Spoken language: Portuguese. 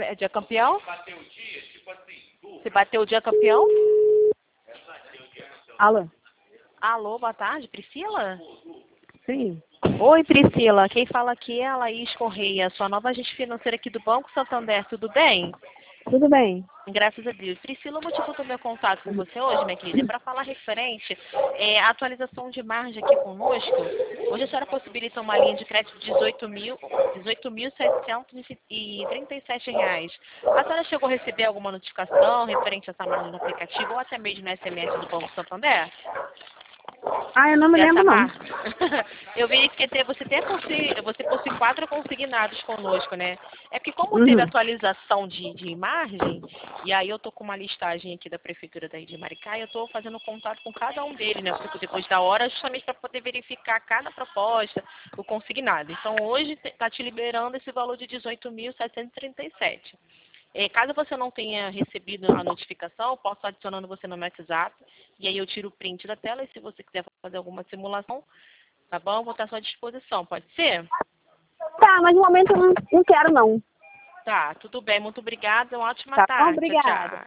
dia campeão? Você bateu o dia campeão? Alô? Alô, boa tarde, Priscila? Sim. Oi, Priscila. Quem fala aqui é a Laís Correia, sua nova agente financeira aqui do Banco Santander. Tudo bem? Tudo bem. Graças a Deus. Priscila, o motivo do meu contato com você hoje, minha querida, é para falar referente à atualização de margem aqui conosco. Hoje a senhora possibilita uma linha de crédito de R$ 18.737. A senhora chegou a receber alguma notificação referente a essa margem no aplicativo ou até mesmo no SMS do Banco Santander? Ah, eu não me lembro, não. Eu verifiquei que você possui 4 consignados conosco, né? É porque como teve atualização de margem, e aí eu tô com uma listagem aqui da Prefeitura daí de Maricá, e eu tô fazendo contato com cada um deles, né? Porque depois da hora, justamente para poder verificar cada proposta, o consignado. Então hoje tá te liberando esse valor de 18.737. Caso você não tenha recebido a notificação, eu posso estar adicionando você no meu WhatsApp, e aí eu tiro o print da tela, e se você quiser fazer alguma simulação, tá bom? Vou estar à sua disposição, pode ser? Tá, mas no momento eu não quero, não. Tá, tudo bem, muito obrigada, uma ótima Tá bom? tarde, tchau, Obrigada. tchau.